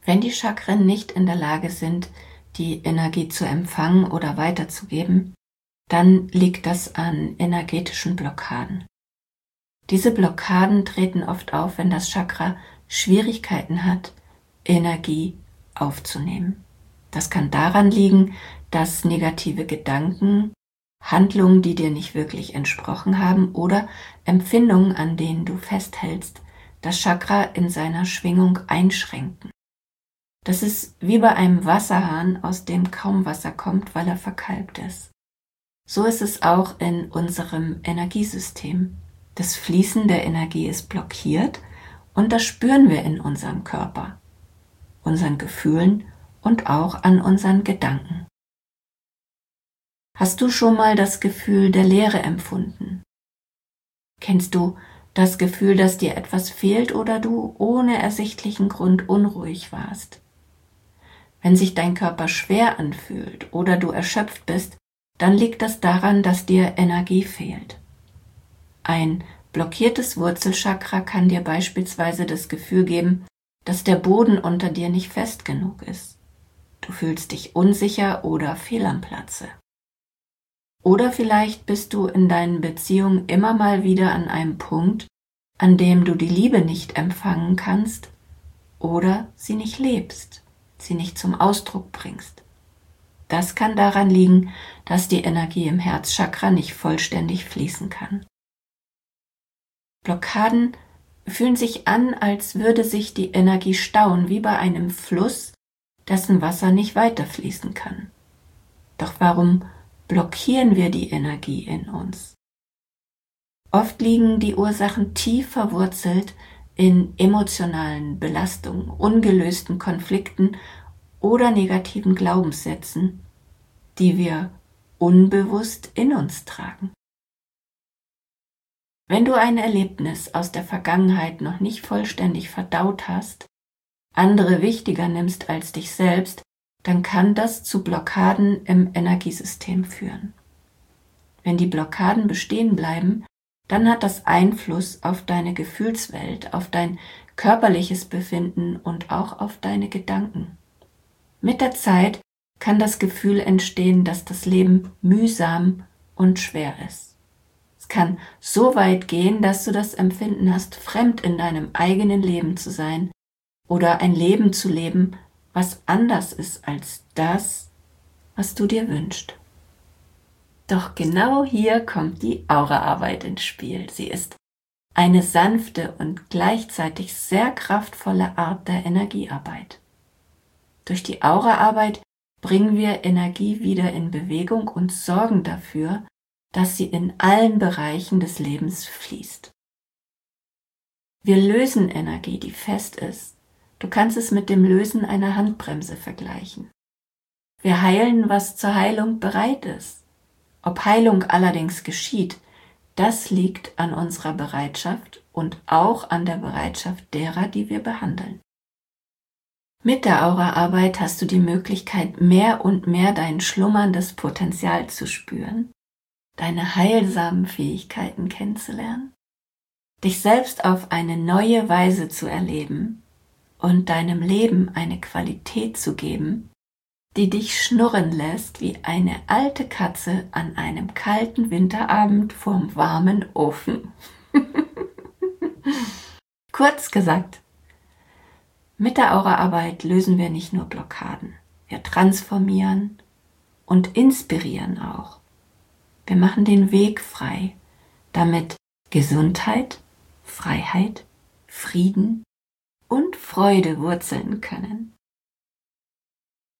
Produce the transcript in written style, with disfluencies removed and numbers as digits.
Wenn die Chakren nicht in der Lage sind, die Energie zu empfangen oder weiterzugeben, dann liegt das an energetischen Blockaden. Diese Blockaden treten oft auf, wenn das Chakra Schwierigkeiten hat, Energie aufzunehmen. Das kann daran liegen, dass negative Gedanken, Handlungen, die dir nicht wirklich entsprochen haben oder Empfindungen, an denen du festhältst, das Chakra in seiner Schwingung einschränken. Das ist wie bei einem Wasserhahn, aus dem kaum Wasser kommt, weil er verkalkt ist. So ist es auch in unserem Energiesystem. Das Fließen der Energie ist blockiert und das spüren wir in unserem Körper, unseren Gefühlen und auch an unseren Gedanken. Hast du schon mal das Gefühl der Leere empfunden? Kennst du das Gefühl, dass dir etwas fehlt oder du ohne ersichtlichen Grund unruhig warst? Wenn sich dein Körper schwer anfühlt oder du erschöpft bist, dann liegt das daran, dass dir Energie fehlt. Ein blockiertes Wurzelchakra kann dir beispielsweise das Gefühl geben, dass der Boden unter dir nicht fest genug ist. Du fühlst dich unsicher oder fehl am Platze. Oder vielleicht bist du in deinen Beziehungen immer mal wieder an einem Punkt, an dem du die Liebe nicht empfangen kannst oder sie nicht lebst, sie nicht zum Ausdruck bringst. Das kann daran liegen, dass die Energie im Herzchakra nicht vollständig fließen kann. Blockaden fühlen sich an, als würde sich die Energie stauen, wie bei einem Fluss, dessen Wasser nicht weiterfließen kann. Doch warum blockieren wir die Energie in uns? Oft liegen die Ursachen tief verwurzelt in emotionalen Belastungen, ungelösten Konflikten oder negativen Glaubenssätzen, die wir unbewusst in uns tragen. Wenn du ein Erlebnis aus der Vergangenheit noch nicht vollständig verdaut hast, andere wichtiger nimmst als dich selbst, dann kann das zu Blockaden im Energiesystem führen. Wenn die Blockaden bestehen bleiben, dann hat das Einfluss auf deine Gefühlswelt, auf dein körperliches Befinden und auch auf deine Gedanken. Mit der Zeit kann das Gefühl entstehen, dass das Leben mühsam und schwer ist. Es kann so weit gehen, dass du das Empfinden hast, fremd in deinem eigenen Leben zu sein oder ein Leben zu leben, was anders ist als das, was du dir wünschst. Doch genau hier kommt die Auraarbeit ins Spiel. Sie ist eine sanfte und gleichzeitig sehr kraftvolle Art der Energiearbeit. Durch die Auraarbeit bringen wir Energie wieder in Bewegung und sorgen dafür, dass sie in allen Bereichen des Lebens fließt. Wir lösen Energie, die fest ist. Du kannst es mit dem Lösen einer Handbremse vergleichen. Wir heilen, was zur Heilung bereit ist. Ob Heilung allerdings geschieht, das liegt an unserer Bereitschaft und auch an der Bereitschaft derer, die wir behandeln. Mit der Auraarbeit hast du die Möglichkeit, mehr und mehr dein schlummerndes Potenzial zu spüren, deine heilsamen Fähigkeiten kennenzulernen, dich selbst auf eine neue Weise zu erleben und deinem Leben eine Qualität zu geben, die dich schnurren lässt wie eine alte Katze an einem kalten Winterabend vorm warmen Ofen. Kurz gesagt, mit der Auraarbeit lösen wir nicht nur Blockaden, wir transformieren und inspirieren auch. Wir machen den Weg frei, damit Gesundheit, Freiheit, Frieden und Freude wurzeln können.